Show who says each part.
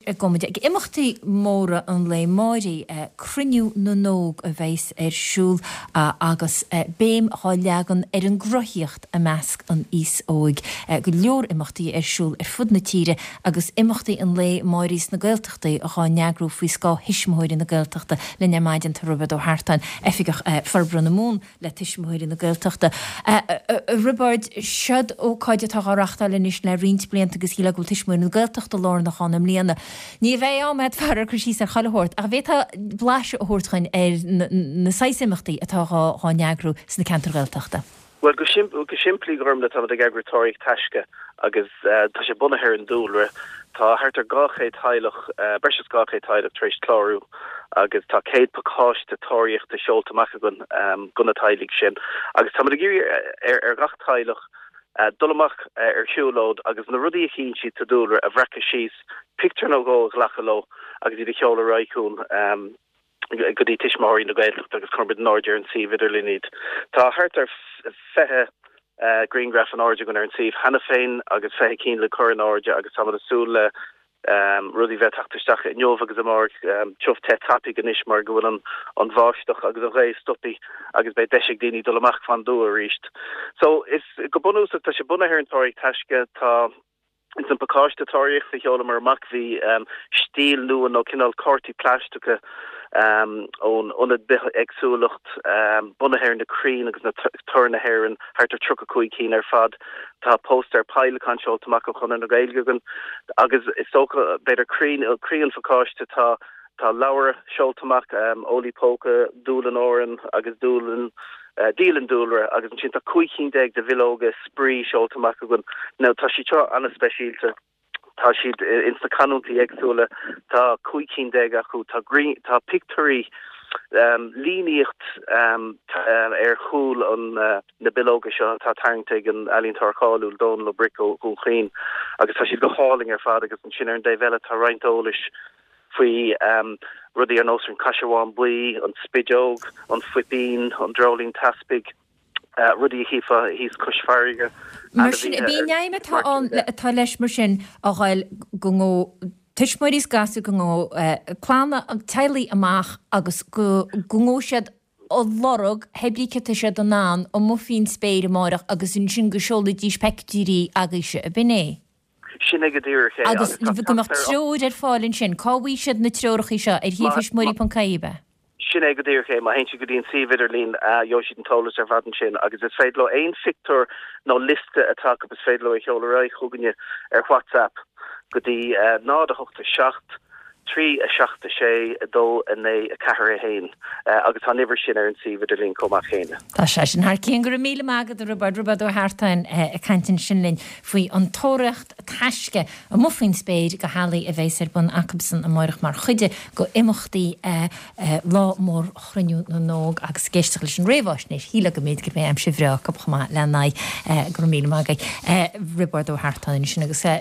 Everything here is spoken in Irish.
Speaker 1: gomide ag imachtaí móra an le máirí cruniú na nóg a bheits siúl agus béim há leagan an grothíocht a measc an os óig go leor imachtaí siúl fud na tíre agus imachtaí an le máirís na Gaeltachtaí a chá neagrú faoi scá hismóirí na Gaeltachta le neamaidin tar rubad ó Hartain efigach farbra na mún le tismóirí na Gaeltachta. Ribard, siad ó cáide tá rachta le níos le rint blianta agus híle go tismóirí na Gaeltachta lár na chánam líana. Ní bheith ámad fear cruisí ar chailehort a bheith blais a hórtchain na saisimachtaí atá há neagrú sna cantar Gaeltachta.
Speaker 2: Well, go siimplí gom le tá ag agritóric taisce agus tá sé bunathe an dúlre tá hartar gáchéid heilech breis gáchéid heilech tréis chlárú agus tá céad paáiste tóíocht de seoltamach gona tailig sin agus tá géir ar gach heilech dolamach siúlód agus na rudí a chin si tadúlre a bhrecha síos picture nó gós lachaló agus iad cheola raicún go dtí tismáirí na Gaeltacht agus chumbid Norger an si vidirlinid. Tá hart ar fethe Greengraf an orge gon ar an sif hanna féin agus fethe cín le chur an orge agus sam asúle rudi vetachtarsteach in jov agus amar tjof te tapi ganis mar go an váisteach agus a rééis stoppi agus bei deig déni dolamach van do a richt. So is go bonús tá se bunna her an torig taske tá in san pakáiste torig sa heola mar makvi stíl nu an no kinál corti plastuke on het exúlacht bunna her na Creen agus na turna herin hart tru a kooi keen ar fad tá poster pile control to mako chun na gailgugan agus is so better Creen fakáiste tá lawer Scholtamach Oli Poke Dúlan Oran agus Dúlan Dílan dúlre agus an sin tá cuiicín deag de vilóga sprí Scholtamach gon now tá si tro anna speisialte tá siad insta canúntaí agsúla tá cuiicín deag acu tá picturí líníocht ar chúl an na bilóga seo tá tarntaigh an Alíonn Tarcáúil Dón le Brico gúchéin agus tá siad go háling ar fad agus an sin ar an déhheile tá reintólis faoi rudí an osrin Cashawan Bui an Spidog an Fwipín an Drolín Taspig rudí hís cusfarige.
Speaker 1: Bíneime tá leis mar sin a ghail go tuismuirís gasú go chlána an teilí amach agus go ngóisiad ó lorog heblícete sé don ná ó mo fin spéir marach agus in sin go seola dí spectíí agus a binné.
Speaker 2: Sinna go dtíir ché
Speaker 1: agus gomach tróid ar fáilinn sin cáhí siad na trórachaí seo ar hífis muí pan caiibe.
Speaker 2: Sinna go dtíir ché má hen si go dtíon si viidirlín jo si an tolas ar fadan sin agus is féidlo ein fictor nó liste atá is féidlo i cheolará chuganne ar WhatsApp go dtí nád a hochtta 3 a 6 a 2 a 9 a 4 hain agus tá niver sin ar an si viidirlín comach chéine.
Speaker 1: Tá sé sin haar cían gur míle mágad rubad ó Hartain a cantin sinlinn faoi an tóreacht taisce a muffin spéid go hálaí a bhééis ar bun Acabson a moirich mar chuide go imachtaí lá mór chruniú na nóg agus géisteach leis an réhhaisnéis híle go méid go bé am sibhreach go chumá lenaid gur míle mágaid rubad ó Hartain sin agus